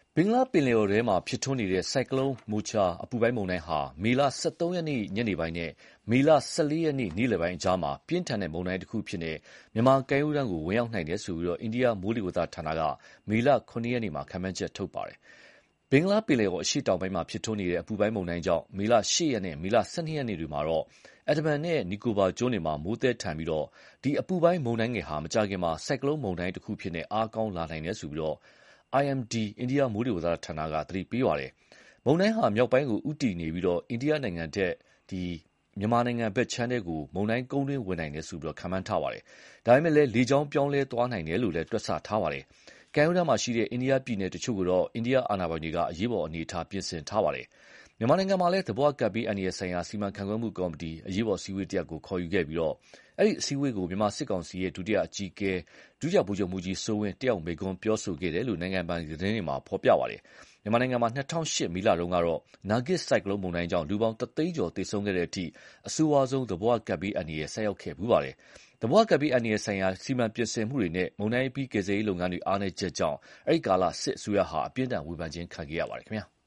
ဘင်္ဂလားပင်လယ်အော်ထဲမှာဖြစ်ထွန်းနေတဲ့ဆိုင်ကလုန်းမိုချာအပူပိုင်းမုန်တိုင်းဟာမေလ13ရက်နေ့ညနေပိုင်းနဲ့မေလ14ရက်နေ့နေ့လယ်ပိုင်းအကြားမှာပြင်းထန်တဲ့မုန်တိုင်းတစ်ခုဖြစ်နေမြန်မာကမ်းရိုးတန်းကိုဝင်ရောက်နိုင်တယ်လို့အိန္ဒိယမိုးလေဝသဌာနကမေလ9ရက်နေ့မှာခန့်မှန်းချက်ထုတ်ပါတယ်။ဘင်္ဂလားပင်လယ်အော်အရှေ့တောင်ပိုင်းမှာဖြစ်ထွန်းနေတဲ့အပူပိုင်းမုန်တိုင်းကြောင့်မေလ10ရက်နဲ့မေလ12ရက်နေ့တွေမှာတော့အက်ဒမန်နဲ့နီကိုဘာကျွန်းတွေမှာမိုးသည်ထန်ပြီးဒီအပူပိုင်းမုန်တိုင်းငယ်ဟာမကြာခင်မှာဆိုင်ကလုန်းမုန်တိုင်းတစ်ခုဖြစ်နေအားကောင်းလာနိုင်တယ်လို့IMD အိန္ဒိယမိုးလေဝသဌာနကသတိပေးပါတယ်။မုန်တိုင်းဟာမြောက်ပိုင်းကိုဦးတည်နေပြီးအိန္ဒိယနိုင်ငံထက်မြန်မာနိုင်ငံဘက်ခြမ်းထဲကိုမုန်တိုင်းကုန်းတွင်းဝင်နိုင်တယ်လို့ခန့်မှန်းထားပါတယ်။ဒါပေမဲ့လည်းလေကြောင်းပြောင်းလဲသွားနိုင်တယ်လို့လည်းတွက်ဆထားပါတယ်။ကမ်းရိုးတန်းမှာရှိတဲ့အိန္ဒိယပြည်နယ်တချို့ကိုတော့အိန္ဒိယအာဏာပိုင်တွေကအရေးပေါ်အနေအထားပြင်ဆင်ထားပါတယ်။မြန်မာနိုင်ငံမှာလည်းသဘာဝကပ်ဘေးအန္တရာယ်ဆိုင်ရာစီမံခန့်ခွဲမှုကော်မတီအရေးပေါ်အစည်းအဝေးတရပ်ကိုခေါ်ယူခဲ့ပြီးအဲဒီအစည်းအဝေးကိုမြန်မာစစ်ကောင်စီရဲ့ဒုတိယအကြီးအကဲဒုတိယဗိုလ်ချုပ်မှူးကြီးစိုးဝင်းတက်ရောက်မိန့်ခွန်းပြောဆိုခဲ့တယ်လို့နိုင်ငံပိုင်သတင်းတွေမှာဖော်ပြပါတယ်။မြန်မာနိုင်ငံမှာ2008မေလတုန်းကတော့နာဂစ်ဆိုင်ကလုန်းမုန်တိုင်းကြောင့်လူပေါင်း3သိန်းကျော်သေဆုံးခဲ့တဲ့အထိအဆိုးဝါးဆုံးသဘာဝကပ်ဘေးအန္တရာယ်ဆိုက်ရောက်ခဲ့ဖူးပါတယ်။သဘာဝကပ်ဘေးအန္တရာယ်ဆိုင်ရာစီမံပြင်ဆင်မှုတွေနဲ့မုန်တိုင်းအပြီးကယ်ဆယ်ရေးလုပ်ငန်းတွေအားနည်းချက်ကြောင့်အဲဒီကာလစစ်အစိုးရဟာအပြင်းထန်ဝေဖန်ခြင်းခံခဲ့ရပါတယ်ခင်ဗျာ။